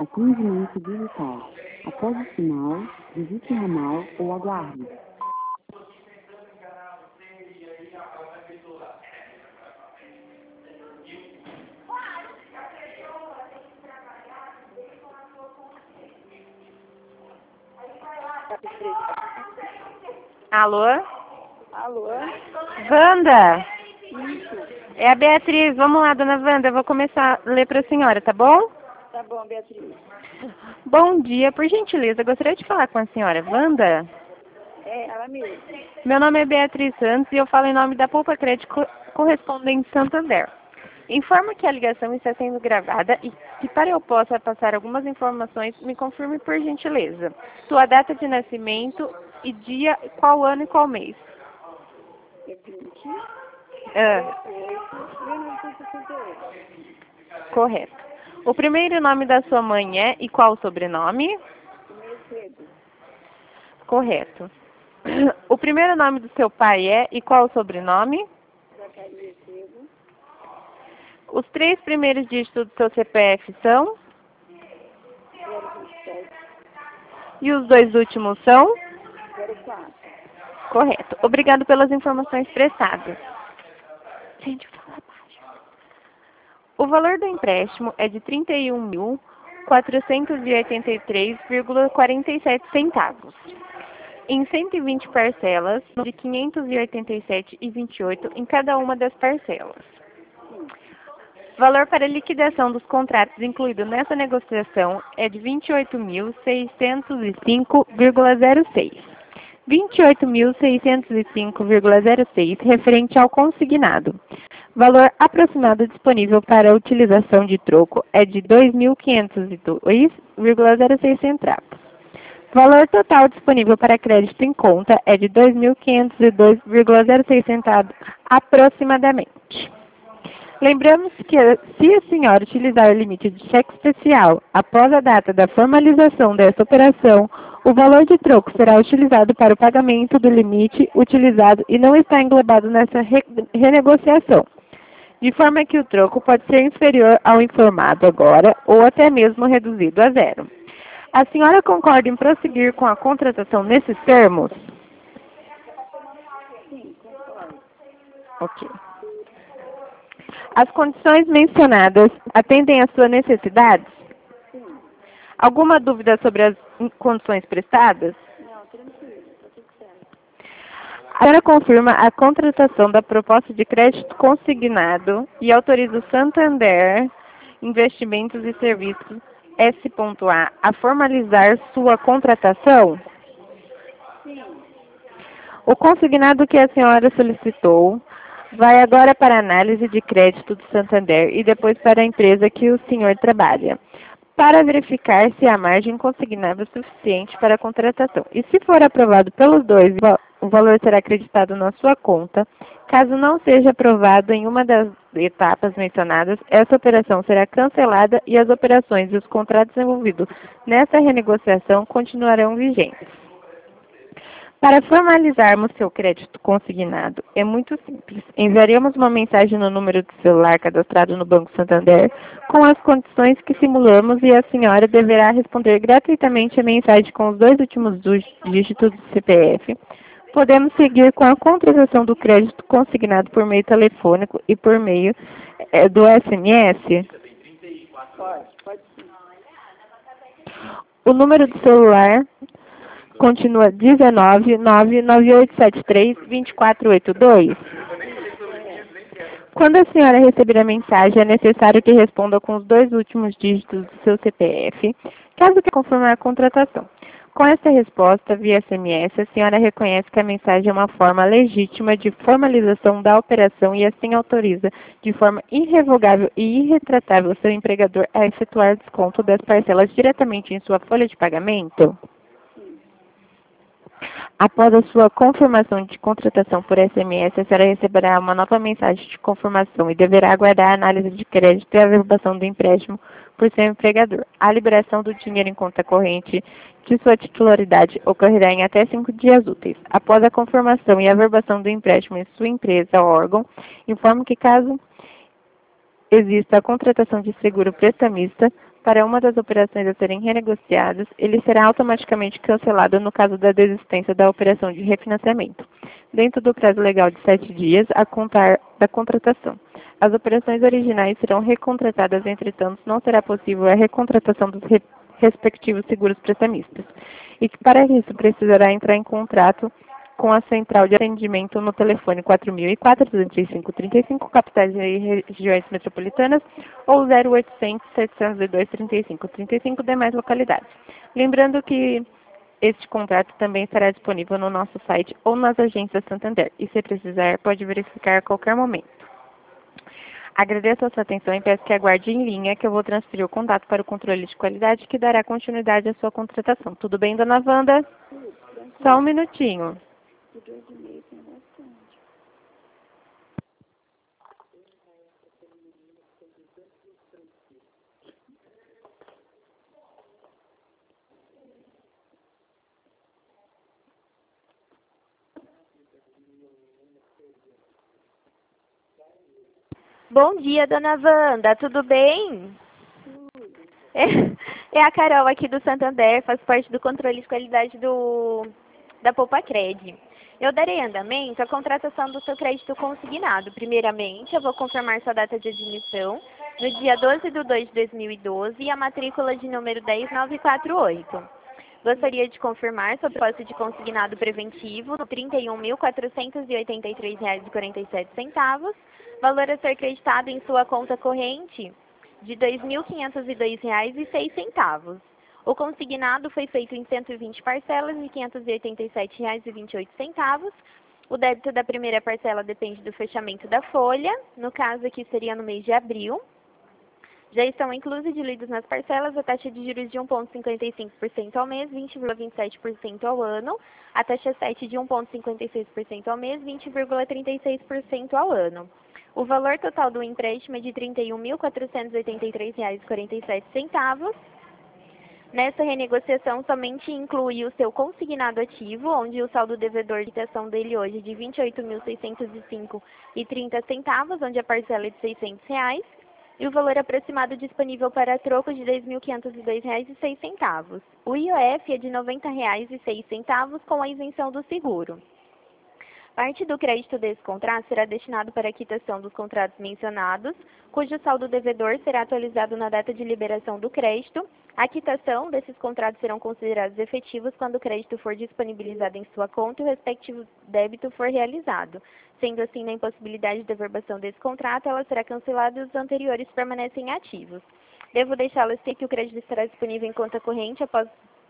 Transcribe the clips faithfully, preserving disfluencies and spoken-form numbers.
Atendimento digital. Após o sinal, digite ramal ou aguarde. Alô? Alô? Wanda? Isso. É a Beatriz. Vamos lá, dona Wanda. Eu vou começar a ler para a senhora, tá bom? Tá bom, Beatriz. Bom dia. Por gentileza, eu gostaria de falar com a senhora Wanda. É, ela mesma. Meu nome é Beatriz Santos e eu falo em nome da Poupa Crédito Correspondente Santander. Informo que a ligação está sendo gravada e que para eu possa passar algumas informações, me confirme por gentileza. Sua data de nascimento e dia, qual ano e qual mês. É vinte, Ah, oito, mil novecentos e sessenta e oito. correto. O primeiro nome da sua mãe é e qual o sobrenome? Meio cedo. Correto. O primeiro nome do seu pai é e qual o sobrenome? Zacarias cedo. Os três primeiros dígitos do seu C P F são? zero vinte e sete. E os dois últimos são? zero quatro. Correto. Obrigado pelas informações prestadas. Gente, fala baixo. O valor do empréstimo é de trinta e um mil, quatrocentos e oitenta e três vírgula quarenta e sete centavos. Em cento e vinte parcelas de quinhentos e oitenta e sete vírgula vinte e oito em cada uma das parcelas. Valor para liquidação dos contratos incluído nessa negociação é de vinte e oito mil, seiscentos e cinco vírgula zero seis. vinte e oito mil, seiscentos e cinco vírgula zero seis referente ao consignado. Valor aproximado disponível para utilização de troco é de dois mil quinhentos e dois vírgula zero seis centavos. Valor total disponível para crédito em conta é de dois mil quinhentos e dois vírgula zero seis centavos aproximadamente. Lembramos que se a senhora utilizar o limite de cheque especial após a data da formalização dessa operação, o valor de troco será utilizado para o pagamento do limite utilizado e não está englobado nessa re renegociação, de forma que o troco pode ser inferior ao informado agora ou até mesmo reduzido a zero. A senhora concorda em prosseguir com a contratação nesses termos? Sim, concordo. Ok. As condições mencionadas atendem às suas necessidades? Sim. Alguma dúvida sobre as condições prestadas? Não, tranquilo. Tá tudo certo. A senhora confirma a contratação da proposta de crédito consignado e autoriza o Santander Investimentos e Serviços S A a formalizar sua contratação? Sim. O consignado que a senhora solicitou vai agora para a análise de crédito do Santander e depois para a empresa que o senhor trabalha, para verificar se há margem consignável suficiente para a contratação. E se for aprovado pelos dois, o valor será acreditado na sua conta. Caso não seja aprovado em uma das etapas mencionadas, essa operação será cancelada e as operações e os contratos envolvidos nessa renegociação continuarão vigentes. Para formalizarmos seu crédito consignado, é muito simples. Enviaremos uma mensagem no número de celular cadastrado no Banco Santander com as condições que simulamos e a senhora deverá responder gratuitamente a mensagem com os dois últimos dígitos do C P F. Podemos seguir com a contratação do crédito consignado por meio telefônico e por meio é, do S M S? Pode, pode sim. O número do celular continua dezenove, nove nove oito sete três, dois quatro oito dois. Quando a senhora receber a mensagem, é necessário que responda com os dois últimos dígitos do seu C P F, caso queira confirmar a contratação. Com essa resposta, via S M S, a senhora reconhece que a mensagem é uma forma legítima de formalização da operação e assim autoriza, de forma irrevogável e irretratável, seu empregador a efetuar desconto das parcelas diretamente em sua folha de pagamento? Após a sua confirmação de contratação por S M S, a senhora receberá uma nova mensagem de confirmação e deverá aguardar a análise de crédito e a averbação do empréstimo por seu empregador. A liberação do dinheiro em conta corrente de sua titularidade ocorrerá em até cinco dias úteis. Após a confirmação e a averbação do empréstimo em sua empresa ou órgão, informo que caso exista a contratação de seguro prestamista, para uma das operações a serem renegociadas, ele será automaticamente cancelado no caso da desistência da operação de refinanciamento, dentro do prazo legal de sete dias a contar da contratação. As operações originais serão recontratadas, entretanto, não será possível a recontratação dos re respectivos seguros prestamistas, e que para isso precisará entrar em contrato com a central de atendimento no telefone quatro mil e quatro, duzentos e cinco, trinta e cinco, capitais e regiões metropolitanas, ou zero oitocentos, setecentos e dois, trinta e cinco, trinta e cinco, demais localidades. Lembrando que este contrato também estará disponível no nosso site ou nas agências Santander, e se precisar, pode verificar a qualquer momento. Agradeço a sua atenção e peço que aguarde em linha que eu vou transferir o contato para o controle de qualidade que dará continuidade à sua contratação. Tudo bem, dona Wanda? Tudo, tranquilo. Só um minutinho. De dois e meio tem bastante. Bom dia, dona Wanda, tudo bem? É, é a Carol aqui do Santander, faz parte do controle de qualidade do, da Poupacred. Eu darei andamento à contratação do seu crédito consignado. Primeiramente, eu vou confirmar sua data de admissão no dia doze de dois de dois mil e doze e a matrícula de número dez mil novecentos e quarenta e oito. Gostaria de confirmar sua proposta de consignado preventivo no trinta e um mil, quatrocentos e oitenta e três reais e quarenta e sete centavos, valor a ser creditado em sua conta corrente de dois mil quinhentos e dois reais e seis centavos. O consignado foi feito em cento e vinte parcelas de quinhentos e oitenta e sete reais e vinte e oito centavos. O débito da primeira parcela depende do fechamento da folha, no caso aqui seria no mês de abril. Já estão inclusos e diluídos nas parcelas a taxa de juros de um vírgula cinquenta e cinco por cento ao mês, vinte vírgula vinte e sete por cento ao ano, a taxa sete de um vírgula cinquenta e seis por cento ao mês, vinte vírgula trinta e seis por cento ao ano. O valor total do empréstimo é de trinta e um mil, quatrocentos e oitenta e três reais e quarenta e sete centavos. Nessa renegociação, somente inclui o seu consignado ativo, onde o saldo devedor de quitação dele hoje é de vinte e oito mil, seiscentos e cinco reais e trinta centavos, onde a parcela é de seiscentos reais. E o valor aproximado disponível para troco de dez mil quinhentos e dois reais e seis centavos. O I O F é de noventa reais e seis centavos com a isenção do seguro. Parte do crédito desse contrato será destinado para a quitação dos contratos mencionados, cujo saldo devedor será atualizado na data de liberação do crédito. A quitação desses contratos serão considerados efetivos quando o crédito for disponibilizado em sua conta e o respectivo débito for realizado. Sendo assim, na impossibilidade de averbação desse contrato, ela será cancelada e os anteriores permanecem ativos. Devo deixá-lo assim que o crédito estará disponível em conta corrente após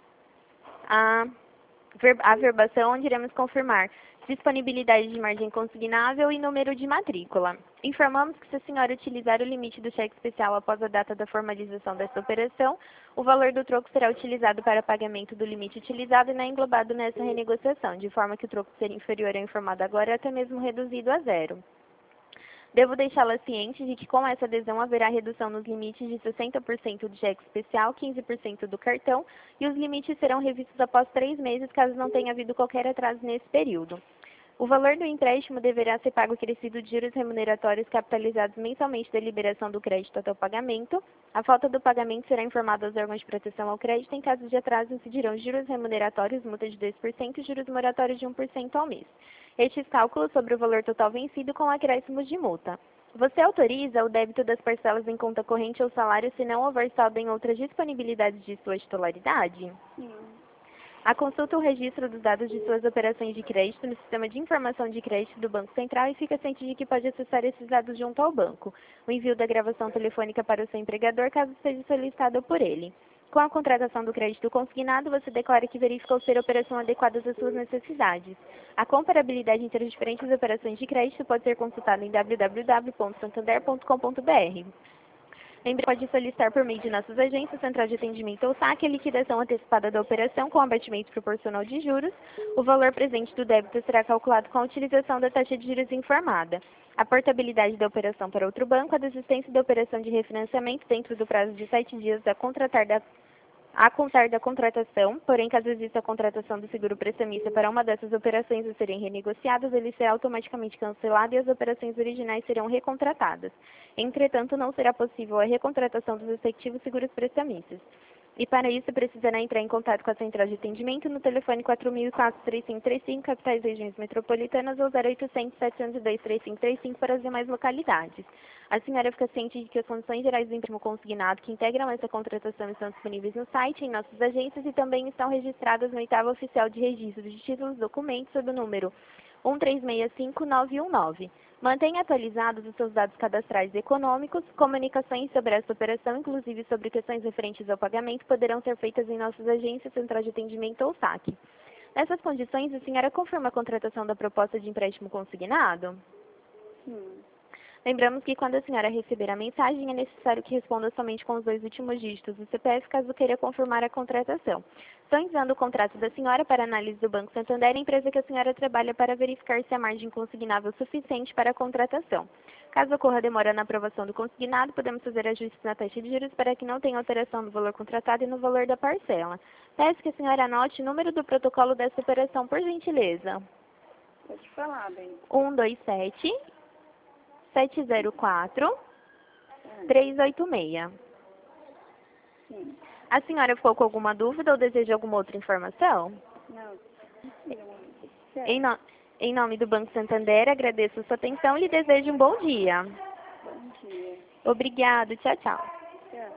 a averbação, onde iremos confirmar disponibilidade de margem consignável e número de matrícula. Informamos que se a senhora utilizar o limite do cheque especial após a data da formalização desta operação, o valor do troco será utilizado para pagamento do limite utilizado e não é englobado nessa renegociação, de forma que o troco seja inferior ao informado agora, até mesmo reduzido a zero. Devo deixá-la ciente de que com essa adesão haverá redução nos limites de sessenta por cento do cheque especial, quinze por cento do cartão e os limites serão revistos após três meses, caso não tenha havido qualquer atraso nesse período. O valor do empréstimo deverá ser pago acrescido de juros remuneratórios capitalizados mensalmente da liberação do crédito até o pagamento. A falta do pagamento será informada aos órgãos de proteção ao crédito. Em caso de atraso, incidirão juros remuneratórios, multa de dois por cento e juros moratórios de um por cento ao mês. Estes cálculos sobre o valor total vencido com acréscimos de multa. Você autoriza o débito das parcelas em conta corrente ou salário se não houver saldo em outras disponibilidades de sua titularidade? Sim. A consulta o registro dos dados de suas operações de crédito no Sistema de Informação de Crédito do Banco Central e fica ciente de que pode acessar esses dados junto ao banco. O envio da gravação telefônica para o seu empregador, caso seja solicitado por ele. Com a contratação do crédito consignado, você declara que verificou ser a operação adequada às suas necessidades. A comparabilidade entre as diferentes operações de crédito pode ser consultada em w w w ponto santander ponto com ponto b r. Lembre, pode solicitar por meio de nossas agências, central de atendimento ou saque, a liquidação antecipada da operação com abatimento proporcional de juros. O valor presente do débito será calculado com a utilização da taxa de juros informada. A portabilidade da operação para outro banco, a desistência da operação de refinanciamento dentro do prazo de sete dias a contratar da a contar da contratação, porém, caso exista a contratação do seguro prestamista para uma dessas operações a serem renegociadas, ele será automaticamente cancelado e as operações originais serão recontratadas. Entretanto, não será possível a recontratação dos respectivos seguros prestamistas. E para isso, precisará entrar em contato com a central de atendimento no telefone quatro mil e quatro, três cinco três cinco, capitais e regiões metropolitanas, ou zero oitocentos, setecentos e dois, três cinco três cinco para as demais localidades. A senhora fica ciente de que as condições gerais do empréstimo consignado que integram essa contratação estão disponíveis no site, em nossas agências e também estão registradas no oitavo oficial de registro de títulos e documentos sob o número um três seis cinco nove um nove. Mantenha atualizados os seus dados cadastrais e econômicos. Comunicações sobre essa operação, inclusive sobre questões referentes ao pagamento, poderão ser feitas em nossas agências, central de atendimento ou saque. Nessas condições, a senhora confirma a contratação da proposta de empréstimo consignado? Sim. Lembramos que quando a senhora receber a mensagem, é necessário que responda somente com os dois últimos dígitos do C P F, caso queira confirmar a contratação. Estou enviando o contrato da senhora para análise do Banco Santander, a empresa que a senhora trabalha, para verificar se há margem consignável suficiente para a contratação. Caso ocorra demora na aprovação do consignado, podemos fazer ajustes na taxa de juros para que não tenha alteração no valor contratado e no valor da parcela. Peço que a senhora anote o número do protocolo dessa operação, por gentileza. Pode falar, bem. um dois sete, sete zero quatro, três oito seis. Sim. A senhora ficou com alguma dúvida ou deseja alguma outra informação? Não. Em, no... em nome do Banco Santander, agradeço a sua atenção e lhe desejo um bom dia. Bom dia. Obrigado. Tchau, tchau. Tchau.